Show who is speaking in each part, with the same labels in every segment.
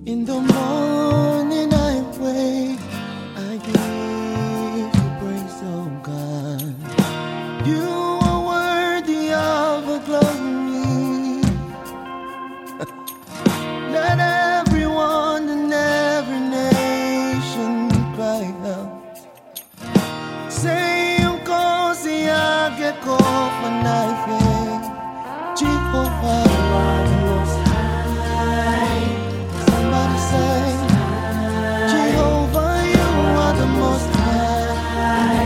Speaker 1: In the morning I wake, I give you praise, oh God. You are worthy of a glory. Let everyone in every nation cry out. Say yung ko siya get ko panayfe. Jehovah, you are the most high. Somebody say, Jehovah, you are the most high.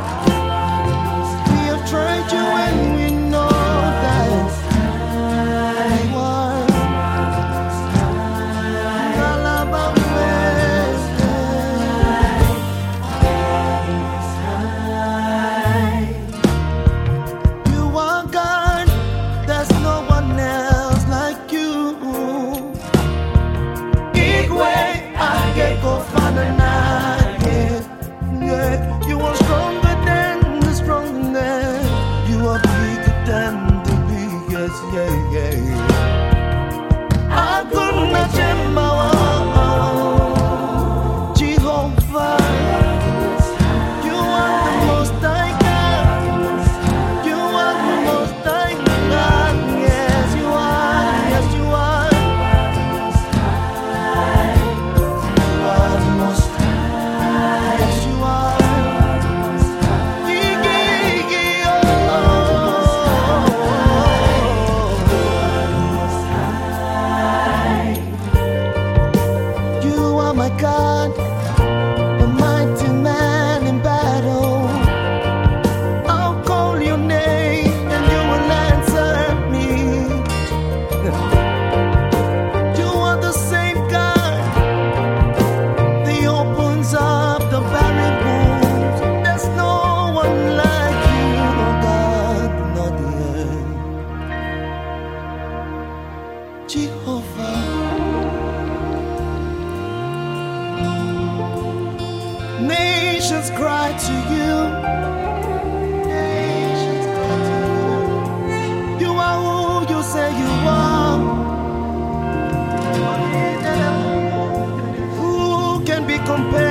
Speaker 1: We have tried you and we know that you are You are God, there's no one else like you. Igwe, Ageko, Fananage. Yeah, you are stronger than the strongest. You are bigger than the biggest. Yeah, yeah, yeah. Hakuna chema Jehovah, you are the most high God. You are the most high God. Yes, you are. Yes, you are. You are the most high. Yes, you are. Gigi, you are my God, a mighty man in battle. I'll call your name and you will answer me. You are the same God that opens up the barren wombs. There's no one like you, oh God, not the earth. Jehovah, nations cry to you. Nations cry to you. You are who you say you are. Who can be compared?